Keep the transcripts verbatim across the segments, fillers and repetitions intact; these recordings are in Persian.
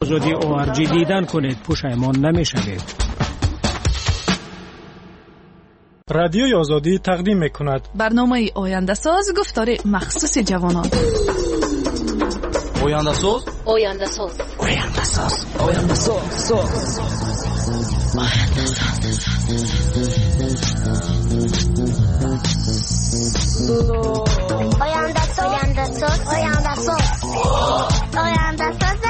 آزادی او آر جی دیدن کنید، پشیمان نمیشوید. رادیوی آزادی تقدیم میکند برنامه آینده ساز، گفتار مخصوص جوانان. آینده ساز آینده ساز آینده ساز آینده ساز آینده ساز آینده ساز آینده ساز آینده ساز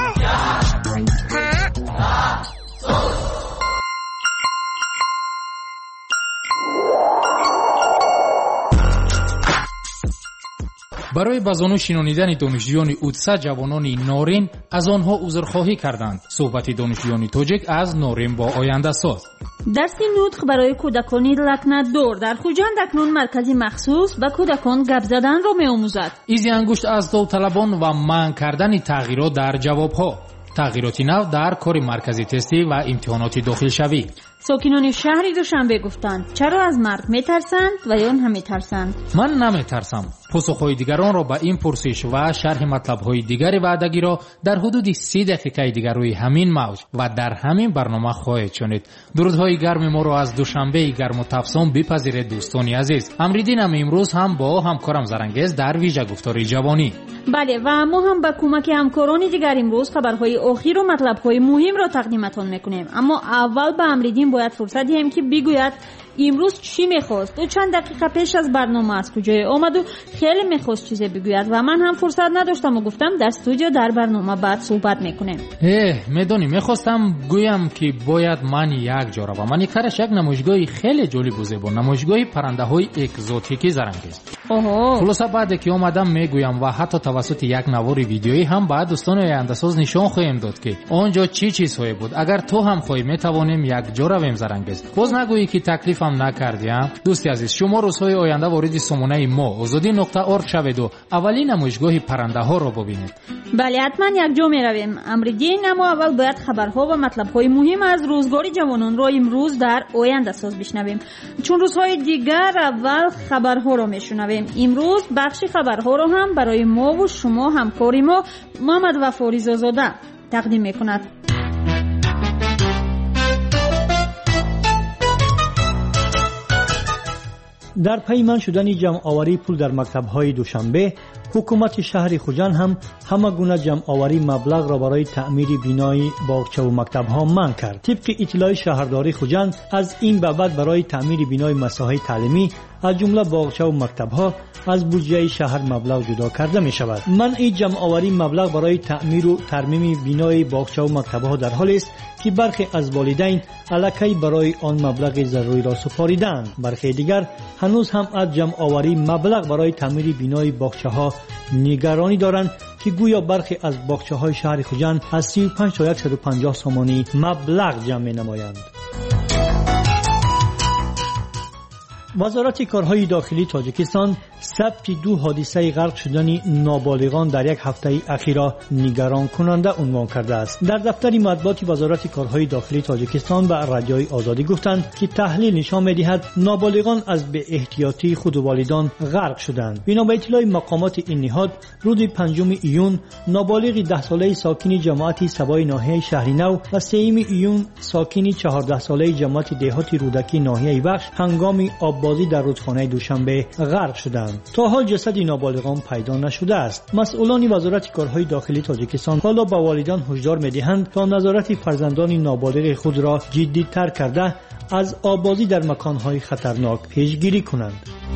برای به زانو شنیدن دانشجویان اودسا جوانان نارین از آنها عذرخواهی کردند. صحبت دانشجویان تاجیک از نارین با آینده ساز. درس نطق برای کودکان لکنت دور در خوجند اکنون مرکزی مخصوص به کودکان گپ زدن را می‌آموزد. ایزی انگشت از داوطلبان و منع کردن تغییرات در جوابها، تغییرات نو در کار مرکزی تستی و امتحانات داخل شوی. ساکنان شهر دوشنبه گفتند چرا از مرگ میترسند و یا هم میترسند؟ من نمیترسم. پاسخهای دیگران را به این پرسش و شرح مطلبهای دیگری وعدگی را در حدود سی دقیقه دیگر روی همین موج و در همین برنامه خواهید شنید. درودهای گرم ما را از دوشنبه گرم و تفسون بپذیرید دوستان عزیز. امریدینم امروز هم با همکارم زرنگز در ویژه گفتار جوانی. بله و ما هم با کمک همکاران دیگر امروز خبرهای اخیر و مطلبهای مهم را تقدیمتان میکنیم. اما اول به امریدین باید فرصت دهیم که بگوید امروز چی میخواست. او چند دقیقه پیش از برنامه از کجای آمد و خیلی میخواست چیزی بگوید و من هم فرصت نداشتم و گفتم در استودیو در برنامه بعد صحبت میکنیم. اه میدونی میخواستم گویم که باید من یک جا روم. من کارش یک نمایشگاه خیلی جالب و زیبا، نمایشگاه پرنده های اکزوتیکی زرنگیز. اوه. خلاصه بعد که اومدم میگویم و حتی توسط یک نوار ویدیویی هم بعد دوستان آینده ساز نشان خواهیم داد که آنجا چی چیزهایی بود. اگر تو هم خواهی میتوانیم یک جا رویم زرنگیز. باز نگویی که تکلیفم نکردیم. دوستی عزیز شما روزهای آینده وارد سامانه ما آزادی نقطه اورگ شوید و اولین نمایشگاه پرنده ها را ببینید. بله حتما یک جا می رویم امریدین، اما اول باید خبرها و مطلبهای مهم از روزگار جوانان را امروز در آینده ساز بشنویم. چون روزهای دیگر اول خبرها را میشنویم. امروز بخش خبرها را هم برای ما و شما همکاری ما محمد وفا رضازاده تقدیم میکند. در پیمان شدن جمع آوری پول در مکتب‌های دوشنبه، حکومت شهر خوجند هم همه گونه جمع آوری مبلغ را برای تعمیر بینای باغچه و مکتب‌ها منع کرد. طبق اطلاع شهرداری خوجند از این به بعد برای تعمیر بینای مساحت تعلیمی از جمله باغچه و مکتب‌ها از بودجه شهر مبلغ جدا کرده می شود. منع جمع آوری مبلغ برای تعمیر و ترمیم بینای باغچه و مکتب‌ها در حالی است که برخی از والدین الکی برای آن مبلغ ضروری را سپاریدند. برخی دیگر هنوز هم از جمع آوری مبلغ برای تعمیر بینای باغچه‌ها نگرانی دارند که گویا برخی از باغچه‌های شهر خوجند از سی و پنج تا صد و پنجاه سامانی مبلغ جمع می‌نمایند. وزارت کارهای داخلی تاجیکستان ثبت دو حادثه غرق شدن نابالغان در یک هفته اخیر را نگران کننده عنوان کرده است. در دفتر مطبوعات وزارت کارهای داخلی تاجیکستان به رادیوی آزادی گفتند که تحلیل نشان می‌دهد نابالغان از بی احتیاطی خود و والدان غرق شدند. بنا به اطلاع مقامات این نهاد، روز پنجم ایون نابالغ ده ساله ساکن جماعت سبای ناحیه شهری نو و سوم ایون ساکن چهارده ساله جماعت دهاتی رودکی ناحیه بخش هنگام آببازی در رودخانه دوشنبه غرق شدند. تا حال جسد نابالغان پیدا نشده است. مسئولان وزارت کارهای داخلی تاجیکستان حالا به والدان هشدار می‌دهند تا نظارت فرزندان نابالغ خود را جدی‌تر کرده از آببازی در مکان‌های خطرناک پیشگیری کنند.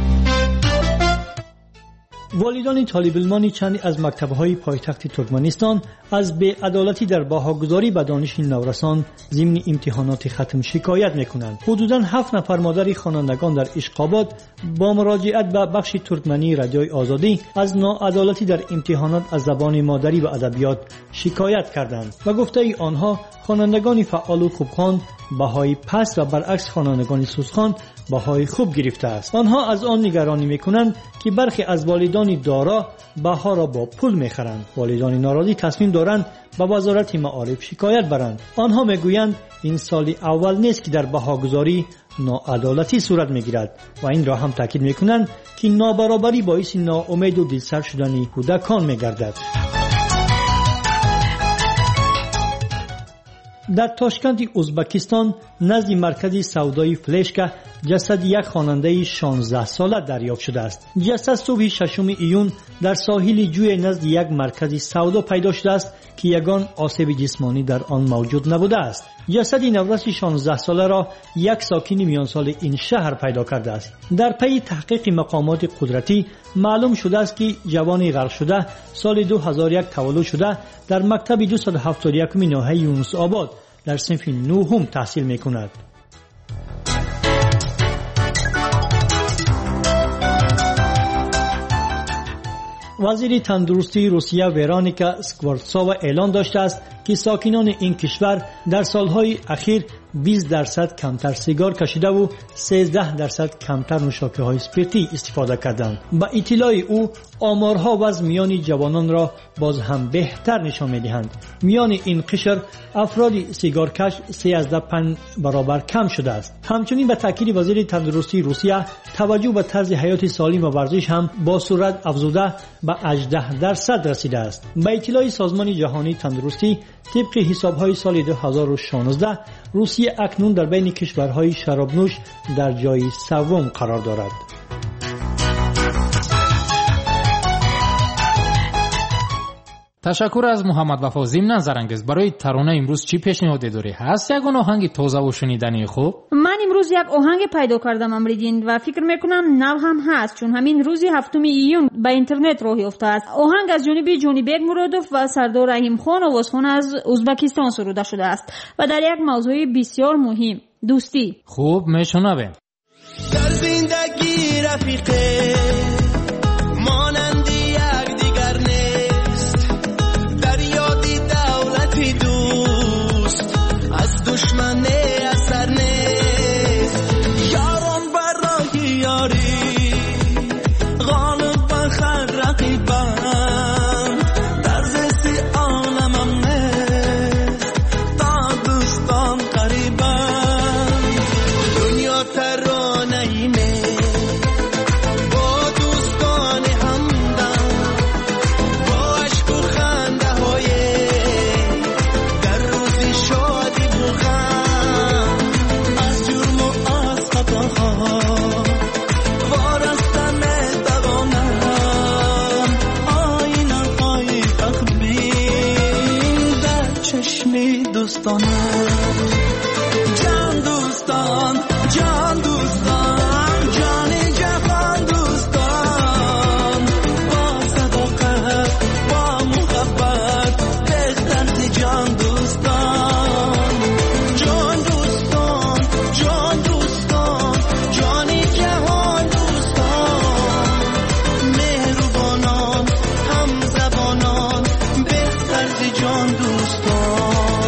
والدان طالب علمان چند از مکتب‌های پایتخت ترکمنستان از بی‌عدالتی در بهاگذاری به دانش نورسان ضمن امتحانات ختم شکایت می‌کنند. حدوداً هفت نفر مادر خوانندگان در اشقاباد با مراجعت به بخش ترکمنی رادیوی آزادی از ناعدالتی در امتحانات از زبان مادری و ادبیات شکایت کردند و گفته ای آنها خوانندگان فعال و خوبخوان بهای پس و برعکس خوانندگان سوسخوان بهای خوب گرفته است. آنها از آن نگرانی میکنند که برخی از والدان دارا بها را با پول میخرند. والدان ناراضی تصمیم دارند به وزارت معارف شکایت برند. آنها میگویند این سال اول نیست که در بهاگذاری ناعدالتی صورت میگیرد و این را هم تاکید میکنند که نابرابری باعث ناامید و دلسرد شدن کودکان میگردد. در تاشکند ازبکستان نزد مرکز سودای فلشکه جسد یک خواننده شانزده ساله دریافت شده است. جسد صبح ششم ایون در ساحل جوی نزد یک مرکز سودا پیدا شده است که یگان آسیب جسمانی در آن موجود نبوده است. جسد نورس شانزده ساله را یک ساکن میان سال این شهر پیدا کرده است. در پی تحقیق مقامات قدرتی معلوم شده است که جوان غرق شده سال دو هزار و یک تولد شده در مکتب دویست و هفتاد و یک ناحیه یونس آباد در صنف نهم تحصیل میکند. وزیر تندرستی روسیه ورونیکا اسکورتسووا اعلان داشته است که ساکنان این کشور در سالهای اخیر بیست درصد کمتر سیگار کشیده و سیزده درصد کمتر نوشاکه‌های اسپریتی استفاده کردند. با اطلاع او آمارها وضع میان جوانان را باز هم بهتر نشان می‌دهند. میان این قشر افراد سیگارکش سیزده و پنج برابر کم شده است. همچنین به تاکید وزیر تندرستی روسیه توجه به طرز حیات سالم و ورزش هم با سرعت افزوده به هجده درصد رسیده است. با اطلاع سازمان جهانی تندرستی طبق حساب‌های سال دو هزار و شانزده روسیه اکنون در بین کشورهای شرابنوش در جای سوم قرار دارد. تشکر از محمد وفا. ضمن زرنگز برای ترانه امروز چی پیشنهاد داری؟ هست یک آهنگ تازه و شنیدنی خوب؟ من امروز یک آهنگ پیدا کردم امریدین و فکر میکنم نو هم هست، چون همین روزی هفتم ایون به اینترنت راه یافته است. آهنگ از جانب جونی بیگ مرادوف و سردار رحیم خان آوازخوان از ازبکستان سروده شده است و در یک موضوع بسیار مهم، دوستی. خوب میشنویم. در زندگی رفیقه مانند یک دیگر نیست، در یادی دولتی دوست از دشمن اثر نیست. یاران برای یاری غالب بخر رقیبم، در زیستی عالمم نیست تا دوستان قریبم. دنیا ترانه‌ایمه با دوستان همدم، با عشق و خنده های در روزی شادی و غم، از جرم و از خطاها وارستن توانم. آینه های تخبین در چشمی دوستانم. جان دوستان، جان دوستان، جان جهان دوستان، با صداقت با محبت بهتر جان دوستان. جان دوستان، جان دوستان، جانی جهان دوستان، مهربانان هم زبانان بهتر جان دوستان.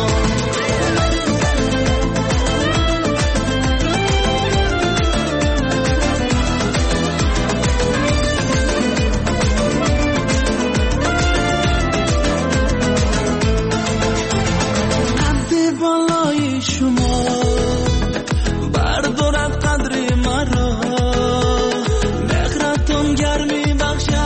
عبد بالای شما بردارد قدر مرا، مهرتون گرمی بخشد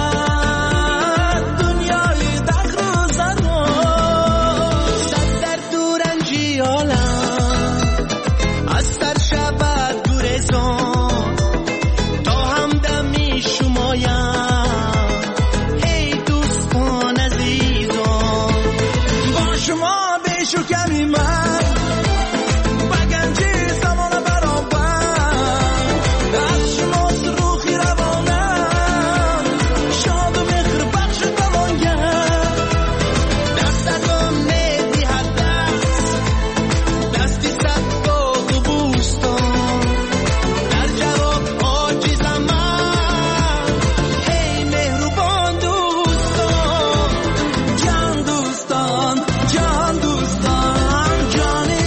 دنیای دخل و زرا. صد در دورنجی عالم از سر شود گریزان، تا همدمی شمایم ای دوستان عزیزان. با شما بیش و کمی من بگنجی زمان برابر، از شماست روخی روانم شاد و مهر بخش توانگر. دستتون میدهد دست دستی صد باغ و بوستان، در جواب عاجزم من ای مهربان دوستان. جان دوستان، جان دوستان، جان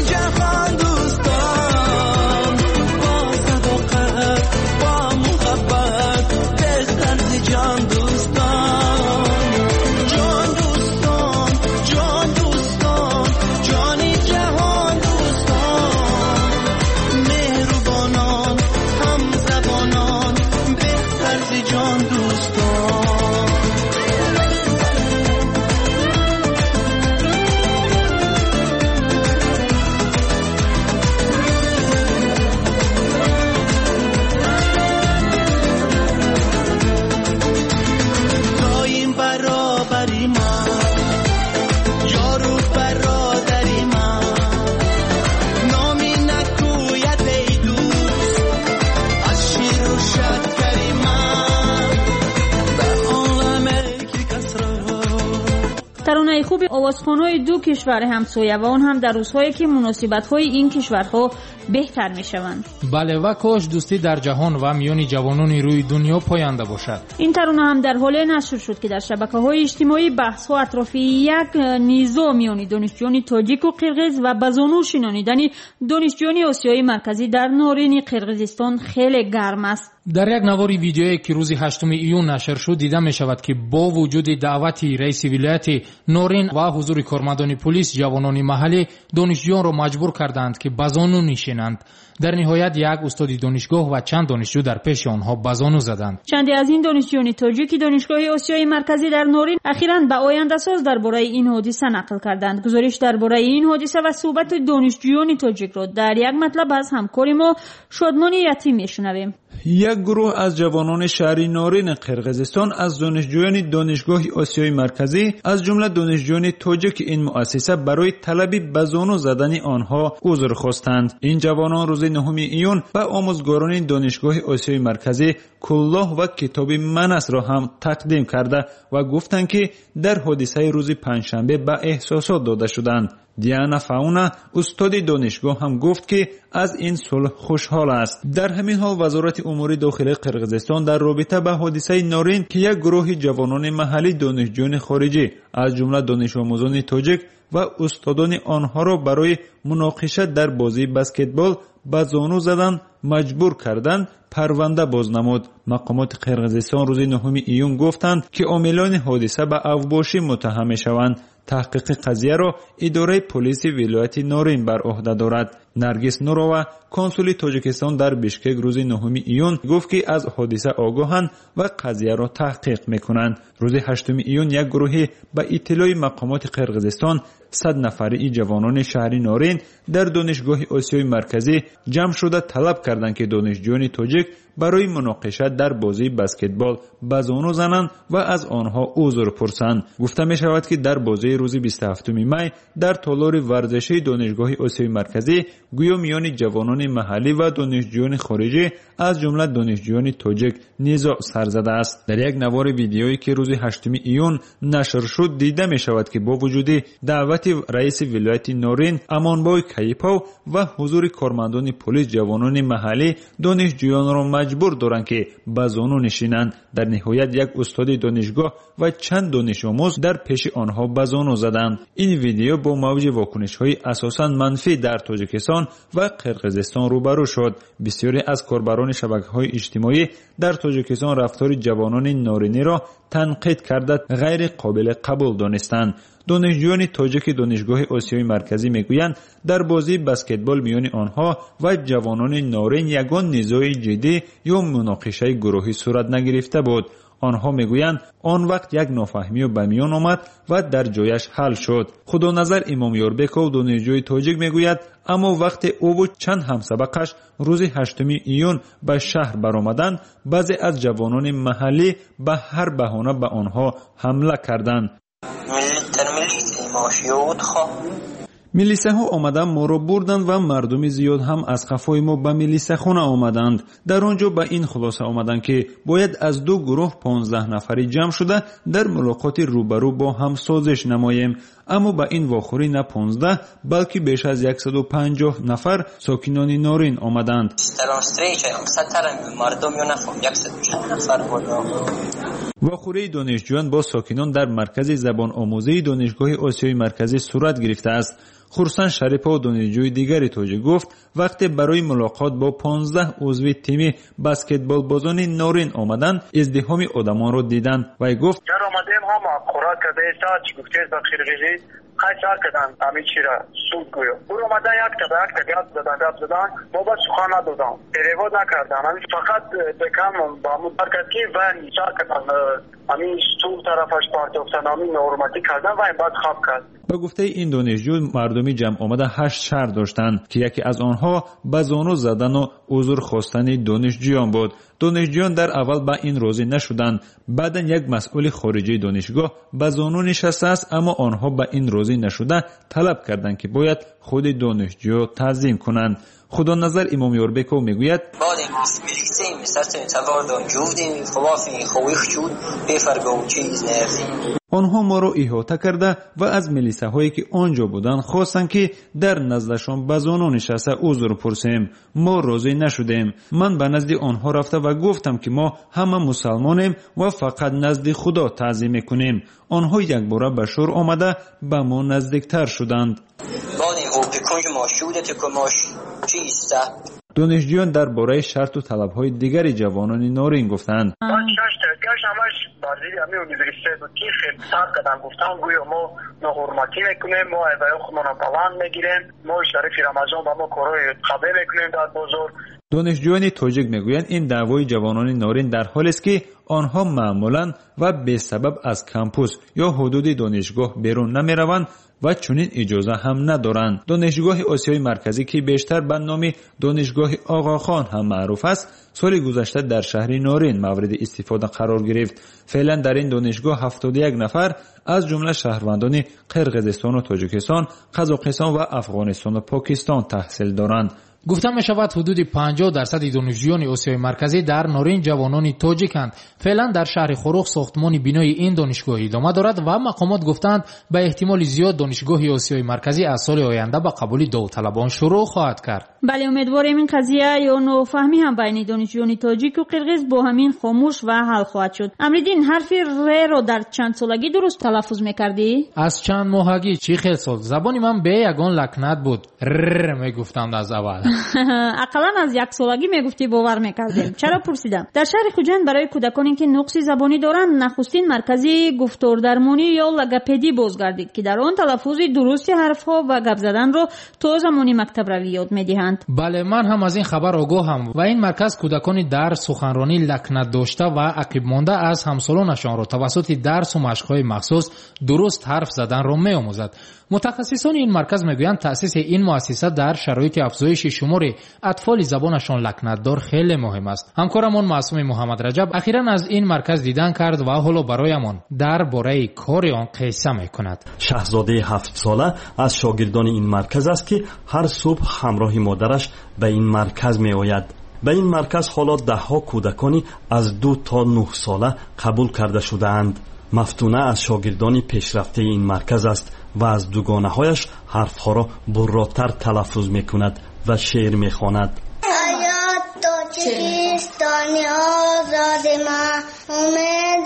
خوب آوازخوان‌های دو کشور همسایه و آن هم در روزهایی که مناسبت‌های این کشورها بهتر می‌شوند. بله و کاش دوستی در جهان و میان جوانان روی دنیا پاینده باشد. این ترانه هم در حال نشر شد که در شبکه‌های اجتماعی بحث‌ها اطراف یک نیزا میان دانشجویان تاجیک و قرقیز و بزانو شنانیدن دانشجویان آسیای مرکزی در نارین قرقیزستان خیلی گرم است. در یک نواری ویدیویی که روز هشتم ایون نشر شد دیده می شود که با وجود دعوتی رئیس ولایت نورین و حضور کارمندان پلیس جوانان محلی دانشجویان را مجبور کردند که بزانو نشینند. در نهایت یک استاد دانشگاه و چند دانشجو در پیش آنها بزانو زدند. چندی از این دانشجویان تاجیک دانشگاه آسیای مرکزی در نورین اخیراً به آینده ساز درباره این حادثه نقل کردند. گزارش درباره این حادثه و صحبت دانشجویان تاجیک را در یک مطلب از همکار ما شادمان یتیم میشنویم. یک گروه از جوانان شهر نورین قرقیزستان از دانشجویان دانشگاه آسیای مرکزی از جمله دانشجویان تاجیک این مؤسسه برای طلب بزانو زدن آنها عذر خواستند. این جوانان روز نهم ایون به آموزگاران دانشگاه آسیای مرکزی کلاه و کتاب منس را هم تقدیم کرده و گفتند که در حادثه روز پنجشنبه به احساسات داده شدند. دیانا فاونا استاد دانشگاه هم گفت که از این صلح خوشحال است. در همین حال وزارت امور داخلی قرقیزستان در رابطه با حادثه نورین که یک گروه جوانان محلی دانشجویان خارجی از جمله دانش آموزان تاجیک و استادان آنها را برای مناقشه در بازی بسکتبال به زانو زدن مجبور کردند پرونده باز نمود. مقامات قرقیزستان روز نهم ایون گفتند که عاملان حادثه به اوباشی متهم می‌شوند. تحقیق قضیه را اداره پلیس ولایت نورین بر عهده دارد. نرگس نورова کنسول تاجیکستان در بیشکک روز نهم ایون گفت که از حادثه آگاهند و قضیه را تحقیق میکنند. روز هشتم ایون یک گروه به اطلاع مقامات قرقیزستان صد نفری جوانان شهر نورین در دانشگاه آسیای مرکزی جمع شده طلب کردند که دانشجویان تاجیک برای مناقشه در بازی بسکتبال بزانو زنند و از آنها عذر پرسند. گفته می شود که در بازی روز بیست و هفتم می در تالار ورزشی دانشگاه آسیای مرکزی گویا میان جوانان محلی و دانشجویان خارجی از جمله دانشجویان تاجیک نزاع سر زده است. در یک نوار ویدیویی که روز هشتم ایون نشر شد دیده می شود که با وجود دعوت رئیس ولایت نورین امانبای کیپاو و حضور کارمندان پلیس جوانان محلی دانشجویان را مجبور دارند که به زانو نشینند. در نهایت یک استاد دانشگاه و چند دانش آموز در پیش آنها به زانو زدند. این ویدیو با موج واکنش‌های اساساً منفی در تاجیکستان و قرقیزستان روبرو شد. بسیاری از کاربران شبکه‌های اجتماعی در تاجیکستان رفتار جوانان نورینی را تنقید کرده غیر قابل قبول دانستند. دانشجویان تاجیک دانشگاه آسیای مرکزی میگویند در بازی بسکتبال میان آنها و جوانان نورین یگان نزاع جدی یا مناقشه گروهی صورت نگرفته بود. آنها میگویند آن وقت یک نافهمی به میان آمد و در جایش حل شد. خدا نظر امام یوربکو دانشجوی تاجیک میگوید اما وقت او و چند همسبقش روز هشتم ایون به شهر برآمدند بعضی از جوانان محلی به هر بهانه به آنها حمله کردند. میلیسه ها آمدند ما را بردند و مردم زیاد هم از خفای ما به میلیسه خانه آمدند. در آنجا به این خلاصه آمدند که باید از دو گروه پانزده نفری جمع شده در ملاقات روبرو با هم سازش نماییم. اما به این واخوری نه پانزده بلکه بیش از صد و پنجاه نفر ساکنان نورین آمدند. واخوری دانشجویان با ساکنان در مرکز زبان آموزی دانشگاه آسیای مرکزی صورت گرفته است. خورسان شریپا دانشجوی دیگری تاجیک گفت وقتی برای ملاقات با پانزده عضو تیم بسکتبال بازان نورین آمدند ازدحام آدمان را دیدند و گفت در آمدیم هم خوراک کرده ساعت گفتید با خیرگیزی قیصر کردن همین چی را سود گویا بور آمدن یک تا یک تا گفت دادن گفت دادن ما با سخان ندادم پریواد نکردن همین فقط بکم با مدرکتی و نیچا کردن همین ستور طرفش پارتوفتن همین نورماتی کردن و این بعد خواب کرد. با گفته این دانشجو مردمی جمع آمده هشت شهر داشتند که یکی از آنها به زانو زدن و عذر خواستن دانشجویان بود. دانشجویان در اول به این راضی نشدند. بعدا یک مسئول خارجی دانشگاه به زانو نشسته است اما آنها به این راضی نشده طلب کردند که باید خود دانشجو تعظیم کنند. خدا نظر امام یوربکو میگوید آنها ما را احاطه کرده و از ملیسه هایی که آنجا بودند خواستند که در نزدشان به زانو نشسته عذر پرسیم. ما راضی نشدیم. من به نزد آنها رفته و گفتم که ما همه مسلمانیم و فقط نزد خدا تعظیم میکنیم. آنها یک باره به شور آمده به ما نزدیکتر شدند. دانشجویان درباره شرط و طلب‌های دیگر جوانان نارین گفتند. بازی امی اونیورسیته بود که خیلی سخت کردن گفتن گویا ما ناحرمتی میکنیم، ما ایوه خودمون رو پلان میگیریم، ما شریف رمضان و ما کارهای خبه میکنیم در بازار. دانشجویان تاجیک میگویند این دعوای جوانان نارین در حالی است که آنها معمولا و به سبب از کمپوس یا حدود دانشگاه بیرون نمیروند و چنین اجازه هم ندارند. دانشگاه آسیای مرکزی که بیشتر به نام دانشگاه آقاخان هم معروف است، سال گذشته در شهر نارین مورد استفاده قرار گرفت. فعلا در این دانشگاه هفتاد و یک نفر از جمله شهروندان قرقیزستان و تاجیکستان، قزاقستان و افغانستان و پاکستان تحصیل دارند. گفته می شود حدود پنجاه درصد دانشجویان آسیای مرکزی در نارین جوانان تاجیکند. فعلا در شهر خروخ ساختمان بینای این دانشگاه ادامه دارد و مقامات گفتند به احتمال زیاد دانشگاه آسیای مرکزی از سال آینده به قبول داوطلبان شروع خواهد کرد. بله، امیدواریم این قضیه یا نوفهمی هم بین دانشجویان تاجیک و قرقیز با همین خاموش و حل خواهد شد. امریدین، حرف ر رو در چند سالگی درست تلفظ میکردی؟ از چند ماهگی. چی خیلی سال زبانی من به یگان لکنت بود. ر میگفتم از اول. اقلا از یک سالگی میگفتی باور میکردیم. چرا پرسیدم؟ در شهر خوجند برای کودکانی که نقص زبانی دارند نخستین مرکزی گفتار درمانی یا لگپدی بازگردید که در آن تلفظ درست حرفها و گپ زدن رو تا زمانی مکتب روی یاد میدهند. بله، من هم از این خبر آگاهم و این مرکز کودکانی در سخنرانی لکنت داشته و عقب مانده از همسالانشان را توسط درس و مشق‌های مخصوص درست حرف زدن را می‌آموزد. متخصصان این مرکز میگویند تأسیس این مؤسسه در شرایط افزایش شمار اطفال زبانشان لکنتدار خیلی مهم است. همکارمان معصوم محمد رجب اخیراً از این مرکز دیدن کرد و حالا برایمان درباره کار آن قصه میکند. شاهزاده هفت ساله از شاگردان این مرکز است که هر صبح همراه مادرش به این مرکز میآید. به این مرکز حالا ده ها کودکانی از دو تا نه ساله قبول کرده شده‌اند. مفتونه از شاگردان پیشرفته این مرکز است و از دوگانه هایش حرفها را براتر تلفظ می کند و شعر می خواند. حیات تو چیست دنیا زاد ما امید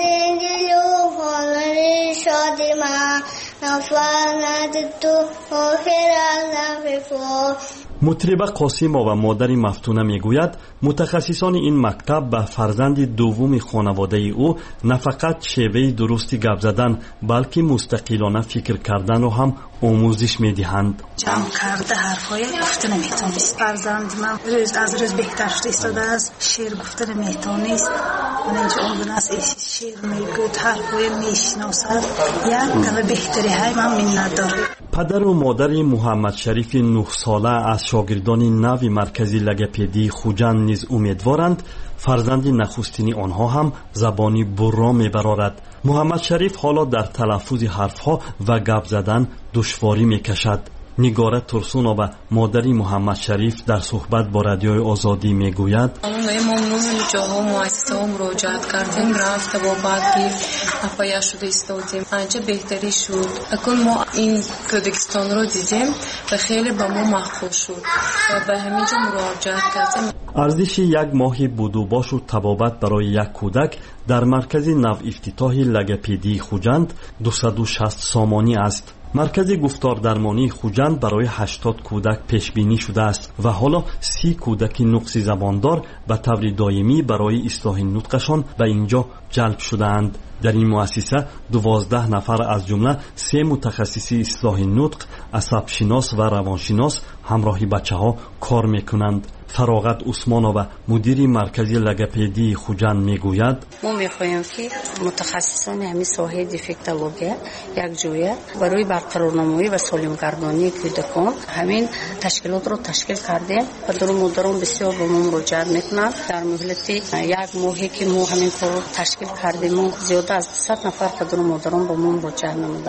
دلو فالری شاد ما نفرند تو آخر از نففو. مطربه قاسیما و مادر مفتونه میگوید متخصصان این مکتب به فرزند دوم خانواده او نه فقط شیوه درستی گپ زدن بلکه مستقلانه فکر کردن رو هم آموزش میدهند. جمع کرده حرفای گفتن میتونست. فرزند من روز از روز بهتر ایستاده است. شعر گفتن میتونست. من اینجا اون از شعر میگوید حرفای میشناسد. یک کم بهتری های من منت داره. پدر و مادر محمد شریف نه ساله از شاگردان نو مرکزی لگپدی خوجند نیز امیدوارند فرزند نخستین آنها هم زبانی برا میبرارد. محمد شریف حالا در تلفظ حرفها و گپ زدن دشواری میکشد. نگاره ترسونا و مادری محمد شریف در صحبت با رادیوی آزادی میگوید ما ممنون جاها مؤسسه مراجعت کردیم رفت و بعد که افایا شده ایستادیم انجا بهتری شد. اکنون ما این کودکستان رو دیدیم و خیلی با ما محبوب شد و به همینجا مراجعت کردیم. ارزش یک ماه بودوباش و طبابت برای یک کودک در مرکز نو افتتاح لگپدی خوجند دویست و شصت سامانی است. مرکز گفتار درمانی خوجند برای هشتاد کودک پیش بینی شده است و حالا سی کودک نقص زباندار به طور دائمی برای اصلاح نطقشان به اینجا جلب شده‌اند. در این مؤسسه دوازده نفر از جمله سه متخصصی اصلاح نطق، عصب شناس و روانشناس همراه بچه‌ها کار میکنند. فراغت عثمانова مدیر مرکز لگپدی خوجند میگوید ما میخواهیم که متخصصان همین ساحه دیفکتولوژی یک جویه برای برقرارنمایی و سالمگردانی کودکان همین تشکیلات رو تشکیل کرده و در مدران بسیار به ما مراجعت میکنند. در مهلت یک ماهی که ما همین کار رو تشکیل کردیم زیاده از صد نفر در مدران به ما مراجعت نموده.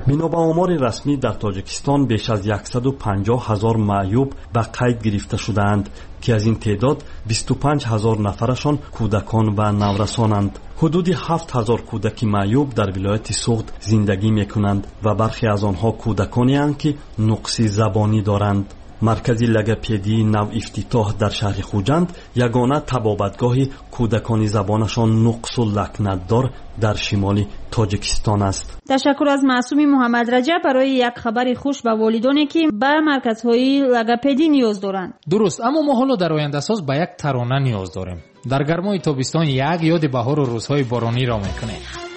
بنا به آمار رسمی در تاجیکستان بیش از صد و پنجاه هزار معیوب به قید گرفته شدند که از این تعداد بیست و پنج هزار نفرشان کودکان و نورسانند. حدود هفت هزار کودک معیوب در ولایت سوخت زندگی میکنند و برخی از آنها کودکانی اند که نقص زبانی دارند. مرکز لگپدی نو افتتاح در شهر خوجند یگانه طبابتگاه کودکان زبانشان نقص و لکنت دار در شمال تاجیکستان است. تشکر از معصومی محمد رجب برای یک خبر خوش به والدانی که به مرکزهای لگپدی نیاز دارند. درست، اما ما حالا در آینده ساز به یک ترانه نیاز داریم. در گرمای تابستان یک یاد بهار و روزهای بارانی را میکنه.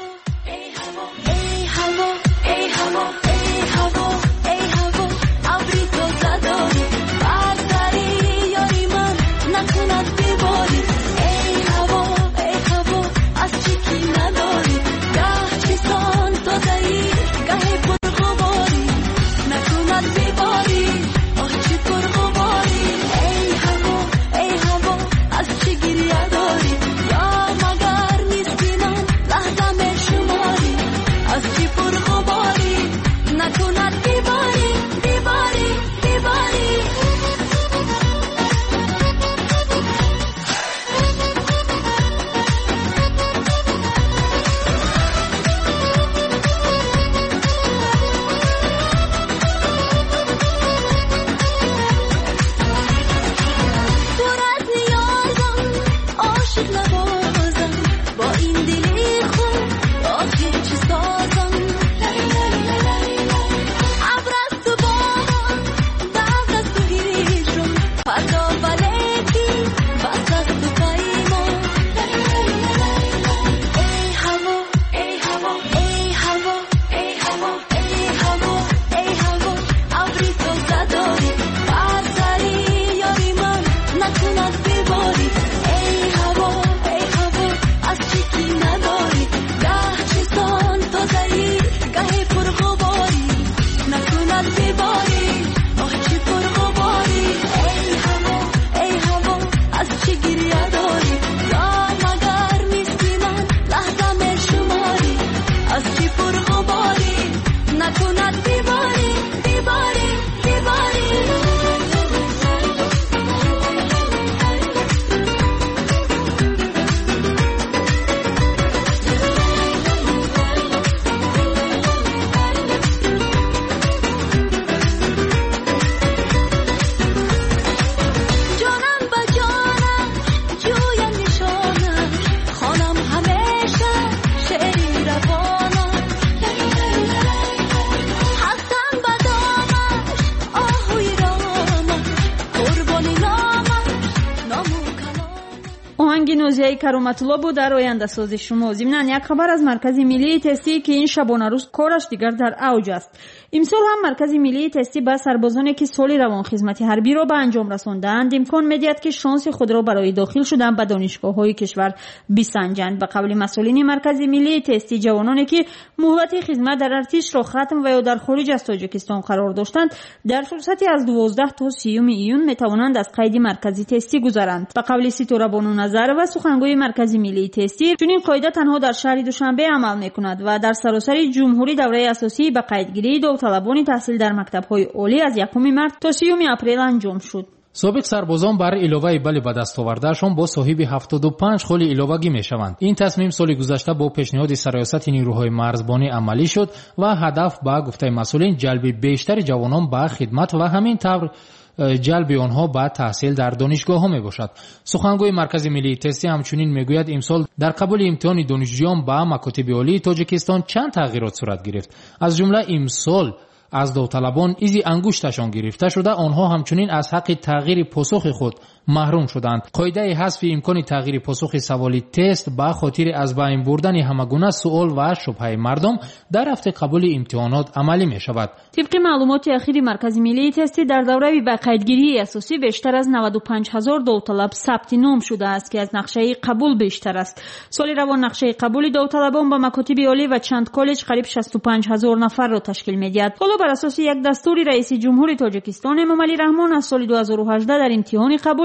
نوزیای کرامت‌الله بود در آینده ساز شما. ضمناً یک خبر از مرکز ملی تستی که این شبانه روز کارش دیگر در اوج است. امسال هم مرکز ملی تستی به سربازانی که سال روان خدمت حربی را به انجام رساندند امکان می‌دهد که شانس خود را برای داخل شدن به دانشگاه‌های کشور بسنجند. به قول مسئولین مرکز ملی تستی، جوانانی که مهلت خدمت در ارتش را ختم و یا در خارج از تاجیکستان قرار داشتند در فرصتی از دوازده تا سیوم ایون می‌توانند از قید مرکزی تستی گذرند. به قول ستاره بانو نظر و سخنگوی مرکز ملی تستی، چنین قاعده تنها در شهر دوشنبه عمل می‌کند و در سراسر جمهوری دوره اساسی به قیدگیری داوطلبان تحصیل در مکتب‌های عالی از یکم مارس تا سیوم اپریل انجام شد. سابق سربازان بر علاوه بل به دست آوردهشان با صاحب هفتاد و پنج خال علاوگی میشوند. این تصمیم سال گذشته با پیشنهاد سرایست نیروهای مرزبانی عملی شد و هدف به گفته مسئولین جلب بیشتر جوانان به خدمت و همین طور جلب آنها به تحصیل در دانشگاه ها می باشد. سخنگوی مرکز ملی تستی همچنین میگوید امسال در قبول امتحان دانشجویان به مکاتب عالی تاجیکستان چند تغییرات صورت گرفت. از جمله امسال از داوطلبان ایزی انگشتشان گرفته شده، آنها همچنین از حق تغییر پاسخ خود محروم شدند. قاعده حذف امکان تغییر پاسخ سوالی تست به خاطر از بین بردن همگونه سوال و شبهه مردم در هفته قبول امتحانات عملی می شود. طبق معلومات اخیر مرکز ملی تستی در دوره به قیدگیری اساسی بیشتر از نود و پنج هزار داوطلب ثبت نام شده است که از نقشه قبول بیشتر است. سال روان نقشه قبول داوطلبان به مکاتب عالی و چند کالج قریب شصت و پنج هزار نفر را تشکیل می‌دهد. حالا بر اساس یک دستور رئیس جمهور تاجیکستان امام علی رحمان از سال دو هزار و هجده در امتحان قبول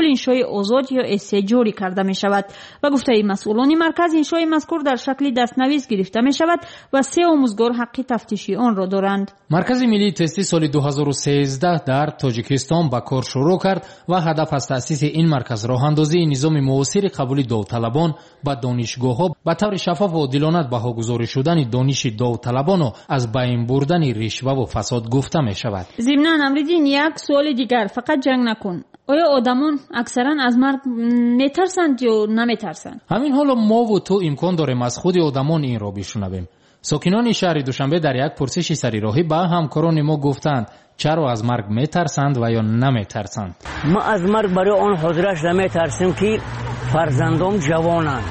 انشای آزاد یا اس جاری کرده می شود و گفته مسئولان مرکز انشای مذکور در شکل دستنویس گرفته می شود و سه آموزگار حق تفتیشی آن را دارند. مرکز ملی تستی سال دو هزار و سیزده در تاجیکستان به کار شروع کرد و هدف از تأسیس این مرکز راهاندازی نظام معاصر قبول داوطلبان به دانشگاه‌ها به طور شفاف و عادلانه بهاگذاری شدن دانش داوطلبان و از بین بردن رشوه و فساد گفته می شود. ضمناً امریدین یک سوال دیگر، فقط جنگ نکن. آیا آدمان اکثرا از مرگ میترسند یا نمیترسند؟ همین حالا ما و تو امکان داریم از خود آدمان این را بشنویم. ساکنان شهر دوشنبه در یک پرسش سری راهی به همکاران ما گفتند چرا از مرگ میترسند و یا نمیترسند. ما از مرگ برای آن حاضرش نمیترسیم که فرزندام جوانند.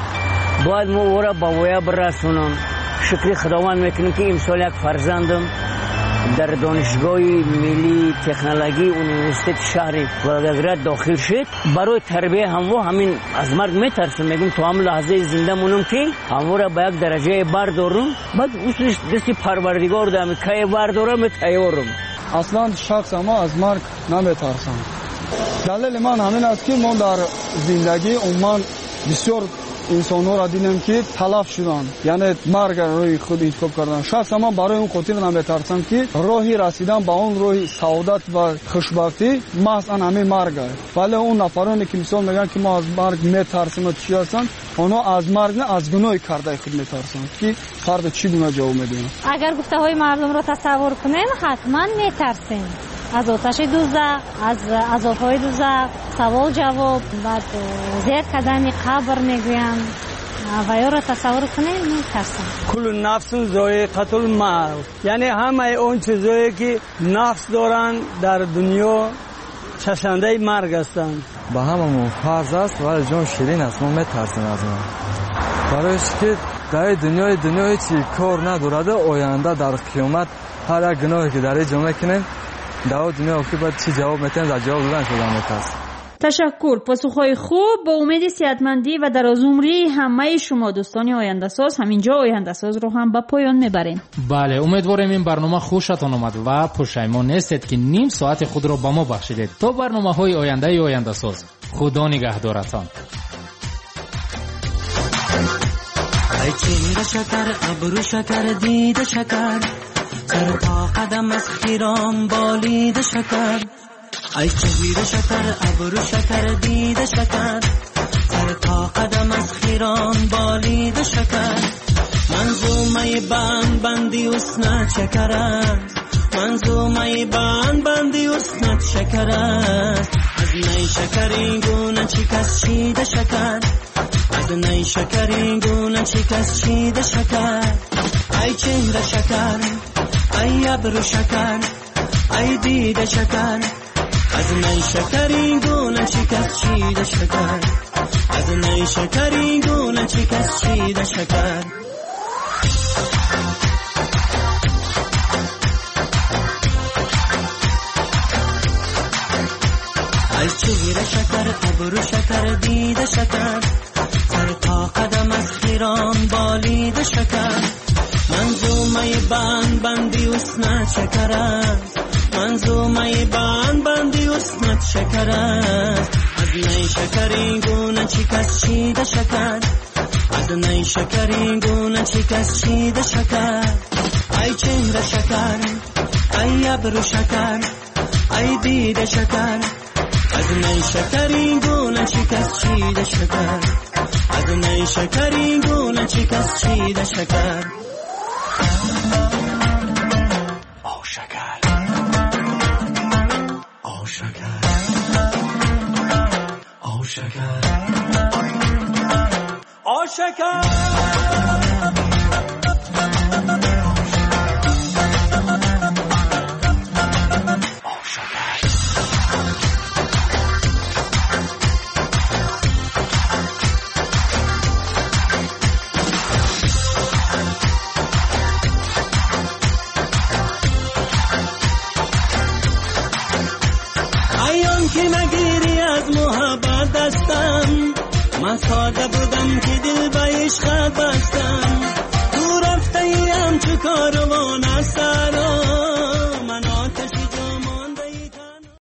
باید ما او را به ویا برسونم. شکر خداوند میکنیم که امسال یک فرزندم در دانشگاه ملی تکنولوژی اونیورسیته شهر ولگراد داخل شد. برای تربیت همو همین از مرگ میترسم، میگم تو هم لحظه زنده مونم که همو را به یک درجه بردارم، بعد اصلش دستی پروردگار دارم که بردارم میتیارم. اصلا شخص ما از مرگ نمیترسم. دلیل من همین است که ما در زندگی عموما بسیار انسان‌ها را دیدیم که تلف شدن، یعنی مرگ روی خود انتخاب کردن. شخص ما برای اون خاطر نمیترسم که راهی رسیدن به اون راه سعادت و خوشبختی محض همین مرگ است. ولی اون نفرانی که مثال میگن که ما از مرگ میترسیم و چی هستن، اونا از مرگ نه از گناه کرده خود میترسن که فرد چی گناه جواب میدن. اگر گفته های مردم را تصور کنیم حتما میترسیم از آتش دوزخ، از عذاب‌های دوزخ، سوال جواب، بعد زیر کردن قبر میگویم و یا را تصور کنیم میترسیم. کل نفس ذائقة الموت، یعنی همه اون چیزایی که نفس دارن در دنیا چشنده مرگ هستند. با هممون فرض است ولی جان شیرین است، ما میترسیم از ما. برایش که در دنیای دنیای چی کار ندارد، آینده در قیامت هر یک گناهی که در جامعه کنیم در دنیا که بعد چی جواب میتونیم در جواب دادن شدن میترسیم. تشکر، پاسخهای خوب. با امید صحتمندی و درازعمری همه شما دوستان آینده ساز، همینجا آینده ساز رو هم به پایان میبریم. بله، امیدواریم این برنامه خوشتان آمد و پشیمان نیستید که نیم ساعت خود را به ما بخشیدید. تا برنامه های آینده آینده ساز، خدا نگهدارتان. ای چهره شکر، ابرو شکر، دیده شکر، سر تا قدم از خیران بالید شکر. ای چهره شکر، ابرو شکر، دیده شکر، سر تا قدم از خیران بالید شکر. منظومه بند بندی اسنت شکر است، منظومه بند بندی اسنت شکر است. از نی شکری گونه چی کس چیده شکر، از نی شکری گونه چی کس چیده شکر. ای چهره شکر، ای ابرو شکر، ای دیده شکر، از نی شکری گونه چی کس چیده شکر، از نی شکری گونه چی کس چیده شکر. ای چهره شکر، ابرو شکر، دیده شکر، سر تا قدم از خیران بالید شکر. منظومه بند بندی اسنت شکر است، منظومه بند بندی اسنت شکر است. از نی شکری گونه چی کس چیده شکر، از نی شکری گونه چی کس چیده شکر. ای چهره شکر، ای ابرو شکر، ای دیده شکر، از نی شکری گونه چی کس چیده شکر، از نی شکری گونه چی کس چیده شکر. آه شکر، آه شکر، آه شکر، آه شکر. من ساده بودم که دل به عشقت بستم، تو رفته ایم چو کاروان